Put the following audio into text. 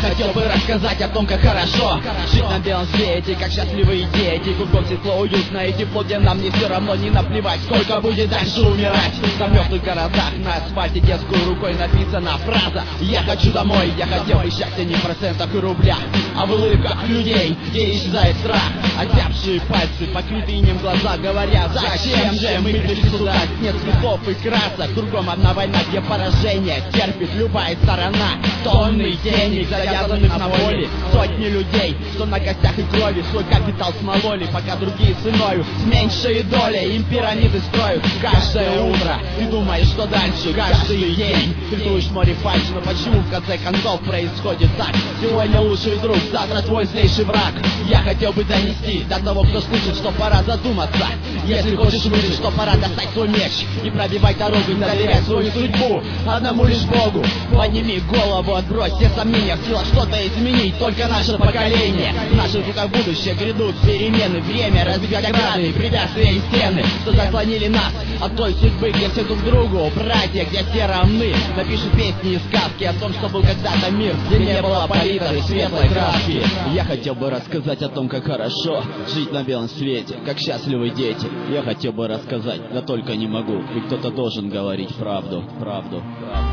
хотел бы рассказать о том, как хорошо жить на белом свете, как счастливые дети. Кругом светло, уютно и тепло, где нам не все равно, не наплевать, сколько будет дальше умирать. На мертвых городах на асфальте детской рукой написана фраза: я хочу домой. Я хотел бы счастья не в процентах и рублях, а в улыбках людей, где исчезает страх. Отябшие пальцы, покрытые инеем глаза говорят: зачем же мы пришли сюда? Нет цветов и красок, кругом одна война, где поражение терпит любая сторона. Тонны денег, завязанных на воле, сотни людей, что на костях и крови свой капитал смололи, пока другие с иною, с меньшей долей им пирамиды строят. Каждое утро ты думаешь, что дальше, каждый день рисуешь море фальши. Но почему в конце концов происходит так? Сегодня лучший друг, завтра твой злейший враг. Я хотел бы донести до того, кто слышит, что пора задуматься. Если хочешь выжить, что пора достать свой меч и пробивать дорогу, и доверять свою судьбу одному лишь Богу. Подними голову, отбрось все сомнения, в силах что-то изменить только наше поколение. В наших руках будущее, грядут перемены, время разбивать ограды, препятствия и стены, что заслонили нас от той судьбы, где все друг другу братья, где все равны. Напишут песни и сказки о том, что был когда-то мир, где не было палитры светлой краски. Я хотел бы рассказать о том, как хорошо жить на белом свете, как счастливы дети. Я хотел бы рассказать, но только не могу, ведь кто-то должен говорить правду, правду, правду.